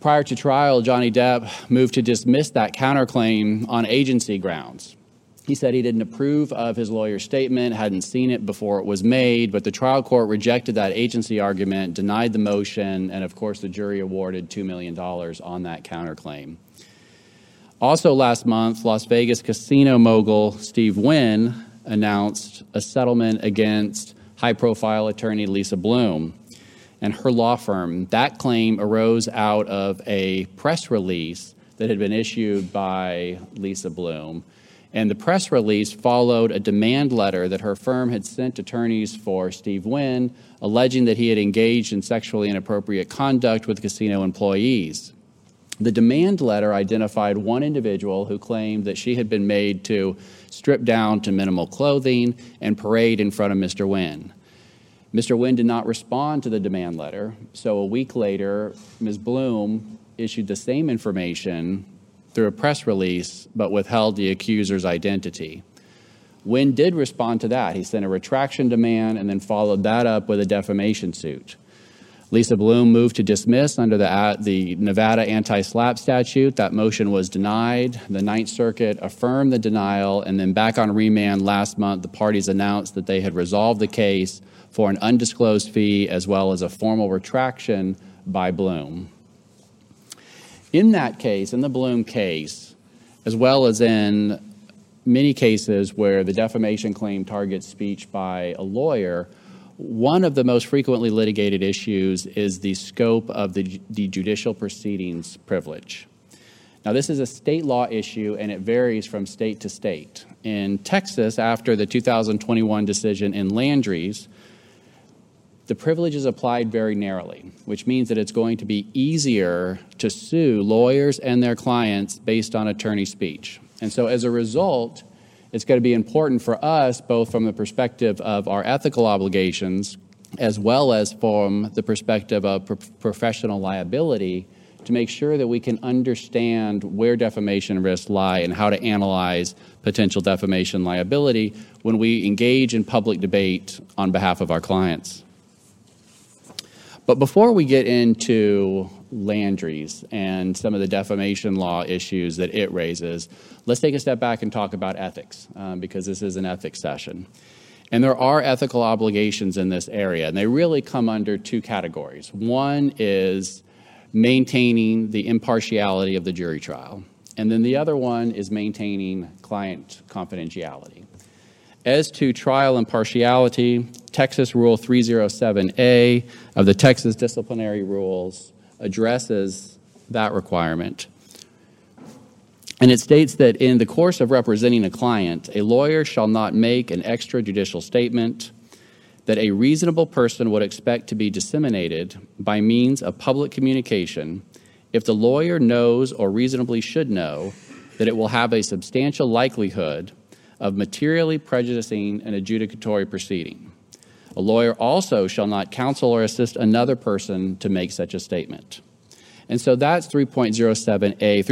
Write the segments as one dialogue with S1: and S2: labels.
S1: Prior to trial, Johnny Depp moved to dismiss that counterclaim on agency grounds. He said he didn't approve of his lawyer's statement, hadn't seen it before it was made, but the trial court rejected that agency argument, denied the motion, and of course the jury awarded $2 million on that counterclaim. Also last month, Las Vegas casino mogul Steve Wynn announced a settlement against high-profile attorney Lisa Bloom and her law firm. That claim arose out of a press release that had been issued by Lisa Bloom. And the press release followed a demand letter that her firm had sent attorneys for Steve Wynn, alleging that he had engaged in sexually inappropriate conduct with casino employees. The demand letter identified one individual who claimed that she had been made to strip down to minimal clothing and parade in front of Mr. Wynn. Mr. Wynn did not respond to the demand letter, so a week later, Ms. Bloom issued the same information through a press release, but withheld the accuser's identity. Wynn did respond to that. He sent a retraction demand and then followed that up with a defamation suit. Lisa Bloom moved to dismiss under the Nevada anti-SLAPP statute. That motion was denied. The Ninth Circuit affirmed the denial, and then back on remand last month, the parties announced that they had resolved the case for an undisclosed fee as well as a formal retraction by Bloom. In that case, in the Bloom case, as well as in many cases where the defamation claim targets speech by a lawyer, one of the most frequently litigated issues is the scope of the judicial proceedings privilege. Now, this is a state law issue, and it varies from state to state. In Texas, after the 2021 decision in Landry's, the privilege is applied very narrowly, which means that it's going to be easier to sue lawyers and their clients based on attorney speech. And so as a result, it's going to be important for us, both from the perspective of our ethical obligations, as well as from the perspective of professional liability, to make sure that we can understand where defamation risks lie and how to analyze potential defamation liability when we engage in public debate on behalf of our clients. But before we get into Landry's and some of the defamation law issues that it raises, let's take a step back and talk about ethics, because this is an ethics session. And there are ethical obligations in this area, and they really come under two categories. One is maintaining the impartiality of the jury trial, and then the other one is maintaining client confidentiality. As to trial impartiality, Texas Rule 307A of the Texas Disciplinary Rules addresses that requirement. And it states that in the course of representing a client, a lawyer shall not make an extrajudicial statement that a reasonable person would expect to be disseminated by means of public communication if the lawyer knows or reasonably should know that it will have a substantial likelihood of materially prejudicing an adjudicatory proceeding. A lawyer also shall not counsel or assist another person to make such a statement. And so that's 3.07a.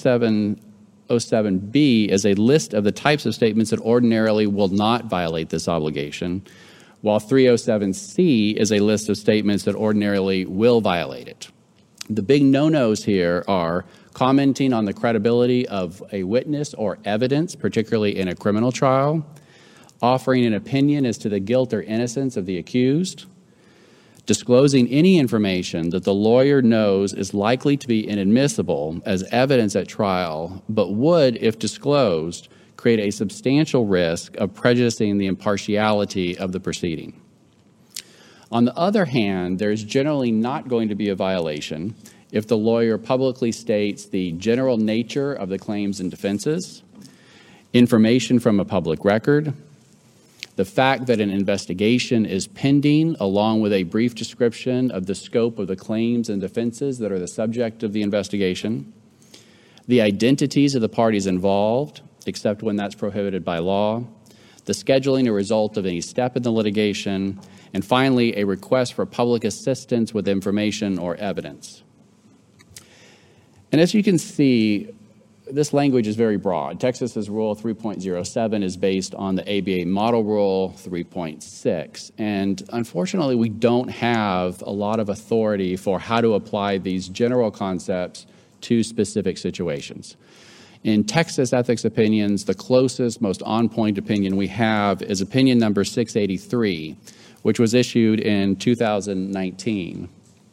S1: 3.707b is a list of the types of statements that ordinarily will not violate this obligation, while 307c is a list of statements that ordinarily will violate it. The big no-nos here are commenting on the credibility of a witness or evidence, particularly in a criminal trial, offering an opinion as to the guilt or innocence of the accused, disclosing any information that the lawyer knows is likely to be inadmissible as evidence at trial, but would, if disclosed, create a substantial risk of prejudicing the impartiality of the proceeding. On the other hand, there is generally not going to be a violation if the lawyer publicly states the general nature of the claims and defenses, information from a public record, the fact that an investigation is pending, along with a brief description of the scope of the claims and defenses that are the subject of the investigation, the identities of the parties involved, except when that's prohibited by law, the scheduling or result of any step in the litigation, and finally, a request for public assistance with information or evidence. And as you can see, this language is very broad. Texas's Rule 3.07 is based on the ABA Model Rule 3.6. And unfortunately, we don't have a lot of authority for how to apply these general concepts to specific situations. In Texas ethics opinions, the closest, most on-point opinion we have is opinion number 683, which was issued in 2019.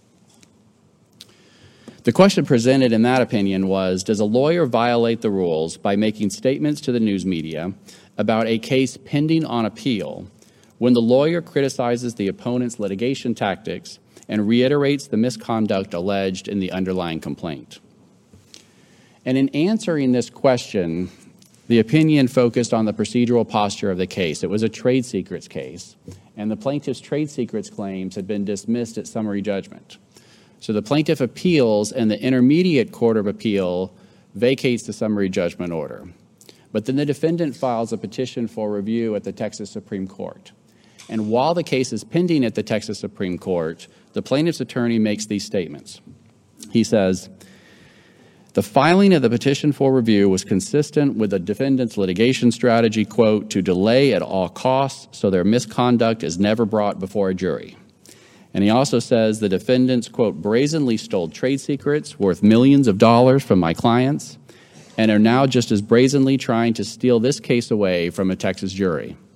S1: The question presented in that opinion was, does a lawyer violate the rules by making statements to the news media about a case pending on appeal when the lawyer criticizes the opponent's litigation tactics and reiterates the misconduct alleged in the underlying complaint? And in answering this question, the opinion focused on the procedural posture of the case. It was a trade secrets case, and the plaintiff's trade secrets claims had been dismissed at summary judgment. So the plaintiff appeals, and the Intermediate Court of Appeal vacates the summary judgment order. But then the defendant files a petition for review at the Texas Supreme Court. And while the case is pending at the Texas Supreme Court, the plaintiff's attorney makes these statements. He says, the filing of the petition for review was consistent with the defendant's litigation strategy, quote, to delay at all costs so their misconduct is never brought before a jury. And he also says the defendants, quote, brazenly stole trade secrets worth millions of dollars from my clients and are now just as brazenly trying to steal this case away from a Texas jury.